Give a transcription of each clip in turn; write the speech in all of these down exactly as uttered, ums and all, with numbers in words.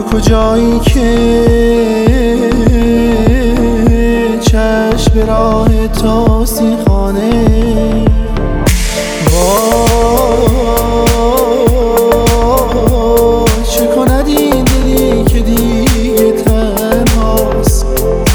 کجایی که چشم به راه توستی خانه چه کند این دلی که دیگه تنهاست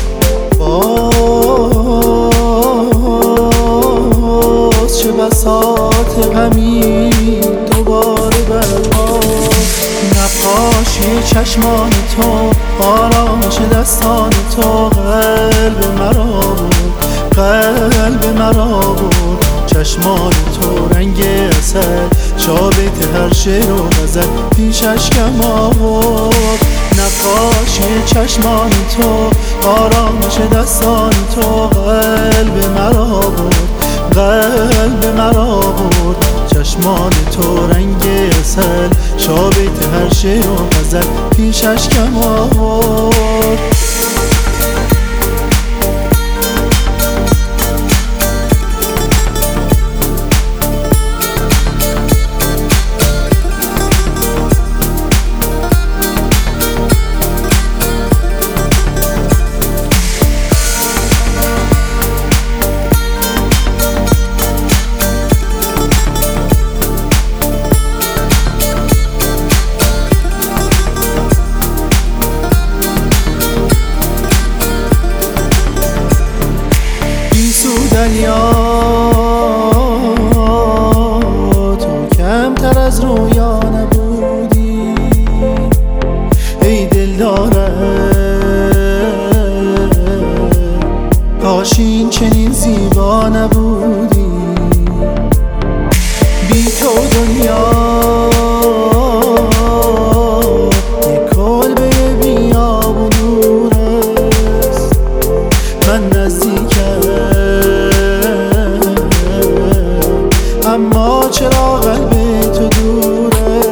باز چه بساط غمی دوباره برپاست نقاشی چشمان تو آرامش دستان تو قلب مرا بود قلب مرا بود چشمان تو رنگ عسل شابت هر شعر و غزل پیش اشکم آورد نقاشی چشمان تو آرامش دستان تو قلب مرا بود قلب مرا بود چشمان تو رنگ عسل شابت هر شعر و غزل پیش اشکم آورد دریا تو کمتر از رویا نبودی ای دلداره کاش این چنین زیبا نبودی بی تو دنیا یک کلبه بیابون است من نزدیکم اما چرا قلب تو دوره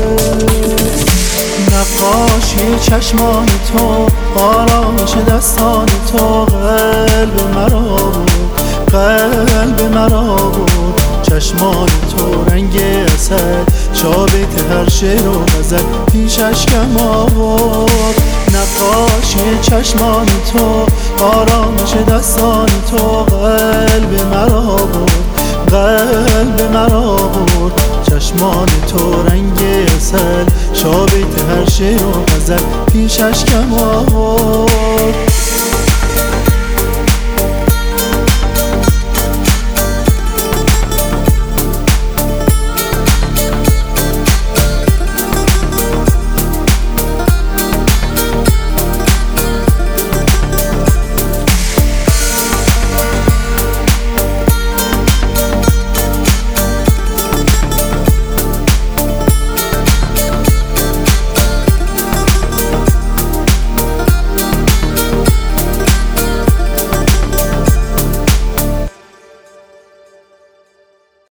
نقاشی چشمان تو آرامش دستان تو قلب مرا بود قلب مرا بود چشمان تو رنگ عسل شابت هر شعر و غزل پیش اشکم آورد نقاشی چشمان تو آرامش دستان تو قلب مرا بود قلب مرا بود چشمان تو رنگ عسل شابت هر شعر و غزل پیش اشکم آورد